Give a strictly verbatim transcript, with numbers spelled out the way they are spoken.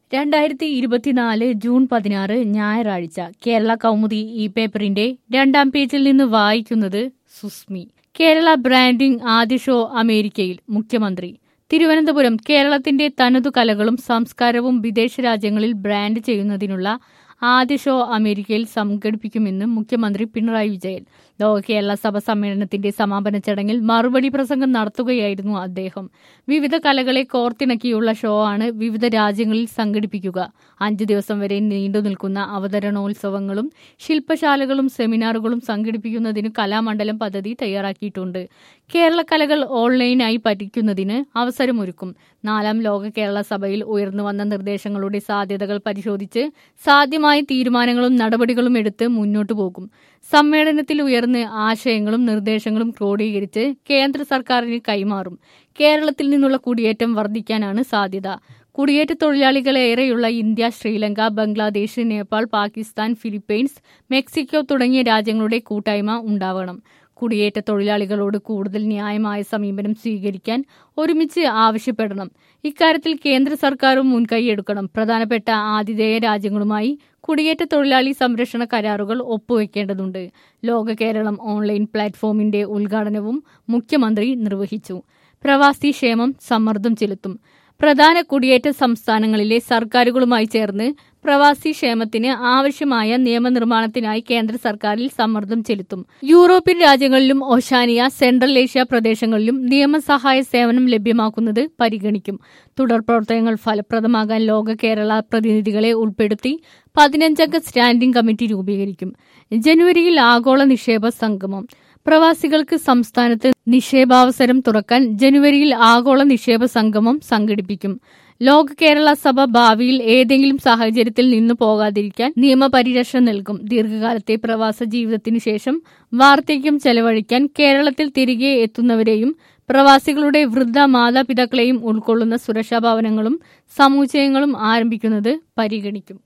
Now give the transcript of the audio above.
രണ്ടായിരത്തി ഇരുപത്തിനാല് ജൂൺ പതിനാറ് ഞായറാഴ്ച കേരള കൗമുദി ഈ പേപ്പറിന്റെ രണ്ടാം പേജിൽ നിന്ന് വായിക്കുന്നത് സുസ്മി. കേരള ബ്രാൻഡിംഗ് ആദ്യ ഷോ അമേരിക്കയിൽ, മുഖ്യമന്ത്രി. തിരുവനന്തപുരം. കേരളത്തിന്റെ തനതു കലകളും സംസ്കാരവും വിദേശ രാജ്യങ്ങളിൽ ബ്രാൻഡ് ചെയ്യുന്നതിനുള്ള ആദ്യ ഷോ അമേരിക്കയിൽ സംഘടിപ്പിക്കുമെന്ന് മുഖ്യമന്ത്രി പിണറായി വിജയൻ. ലോക കേരള സഭ സമ്മേളനത്തിന്റെ സമാപന ചടങ്ങിൽ മറുപടി പ്രസംഗം നടത്തുകയായിരുന്നു അദ്ദേഹം. വിവിധ കലകളെ കോർത്തിണക്കിയുള്ള ഷോ ആണ് വിവിധ രാജ്യങ്ങളിൽ സംഘടിപ്പിക്കുക. അഞ്ചു ദിവസം വരെ നീണ്ടു നിൽക്കുന്ന അവതരണോത്സവങ്ങളും ശില്പശാലകളും സെമിനാറുകളും സംഘടിപ്പിക്കുന്നതിന് കലാമണ്ഡലം പദ്ധതി തയ്യാറാക്കിയിട്ടുണ്ട്. കേരള കലകൾ ഓൺലൈനായി പഠിക്കുന്നതിന് അവസരമൊരുക്കും. നാലാം ലോക കേരള സഭയിൽ ഉയർന്നു വന്ന നിർദ്ദേശങ്ങളുടെ സാധ്യതകൾ പരിശോധിച്ച് സാധ്യമായ തീരുമാനങ്ങളും നടപടികളും എടുത്ത് മുന്നോട്ടു പോകും. സമ്മേളനത്തിൽ ഉയർന്ന് ആശയങ്ങളും നിർദ്ദേശങ്ങളും ക്രോഡീകരിച്ച് കേന്ദ്ര സർക്കാരിന് കൈമാറും. കേരളത്തിൽ നിന്നുള്ള കുടിയേറ്റം വർദ്ധിക്കാനാണ് സാധ്യത. കുടിയേറ്റ തൊഴിലാളികളേറെയുള്ള India, Sri Lanka, Bangladesh, Nepal, Pakistan, Philippines, Mexico തുടങ്ങിയ രാജ്യങ്ങളുടെ കൂട്ടായ്മ ഉണ്ടാവണം. കുടിയേറ്റ തൊഴിലാളികളോട് കൂടുതൽ ന്യായമായ സമീപനം സ്വീകരിക്കാൻ ഒരുമിച്ച് ആവശ്യപ്പെടണം. ഇക്കാര്യത്തിൽ കേന്ദ്ര സർക്കാരും മുൻകൈയെടുക്കണം. പ്രധാനപ്പെട്ട ആതിഥേയ രാജ്യങ്ങളുമായി കുടിയേറ്റ തൊഴിലാളി സംരക്ഷണ കരാറുകൾ ഒപ്പുവെക്കേണ്ടതുണ്ട്. ലോക കേരളം ഓൺലൈൻ പ്ലാറ്റ്ഫോമിന്റെ ഉദ്ഘാടനവും മുഖ്യമന്ത്രി നിർവഹിച്ചു. പ്രവാസി ക്ഷേമം സമ്മർദ്ദം ചെലുത്തും. പ്രധാന കുടിയേറ്റ സംസ്ഥാനങ്ങളിലെ സർക്കാരുകളുമായി ചേർന്ന് പ്രവാസി ക്ഷേമത്തിന് ആവശ്യമായ നിയമനിർമ്മാണത്തിനായി കേന്ദ്ര സർക്കാരിൽ സമ്മർദ്ദം ചെലുത്തും. യൂറോപ്യൻ രാജ്യങ്ങളിലും ഓഷ്യാനിയ, സെൻട്രൽ ഏഷ്യ പ്രദേശങ്ങളിലും നിയമസഹായ സേവനം ലഭ്യമാക്കുന്നത് പരിഗണിക്കും. തുടർ പ്രവർത്തനങ്ങൾ ഫലപ്രദമാകാൻ ലോക കേരള പ്രതിനിധികളെ ഉൾപ്പെടുത്തി പതിനഞ്ചംഗ സ്റ്റാൻഡിംഗ് കമ്മിറ്റി രൂപീകരിക്കും. ജനുവരിയിൽ ആഗോള നിക്ഷേപ സംഗമം. പ്രവാസികൾക്ക് സംസ്ഥാനത്ത് നിക്ഷേപാവസരം തുറക്കാൻ ജനുവരിയിൽ ആഗോള നിക്ഷേപ സംഗമം സംഘടിപ്പിക്കും. ലോക കേരള സഭ ഭാവിയിൽ ഏതെങ്കിലും സാഹചര്യത്തിൽ നിന്നു പോകാതിരിക്കാൻ നിയമപരിരക്ഷ നൽകും. ദീർഘകാലത്തെ പ്രവാസ ജീവിതത്തിനു ശേഷം വാർദ്ധക്യം ചെലവഴിക്കാൻ കേരളത്തിൽ തിരികെ എത്തുന്നവരെയും പ്രവാസികളുടെ വൃദ്ധ മാതാപിതാക്കളെയും ഉൾക്കൊള്ളുന്ന സുരക്ഷാ ഭവനങ്ങളും സമുച്ചയങ്ങളും ആരംഭിക്കുന്നത് പരിഗണിക്കും.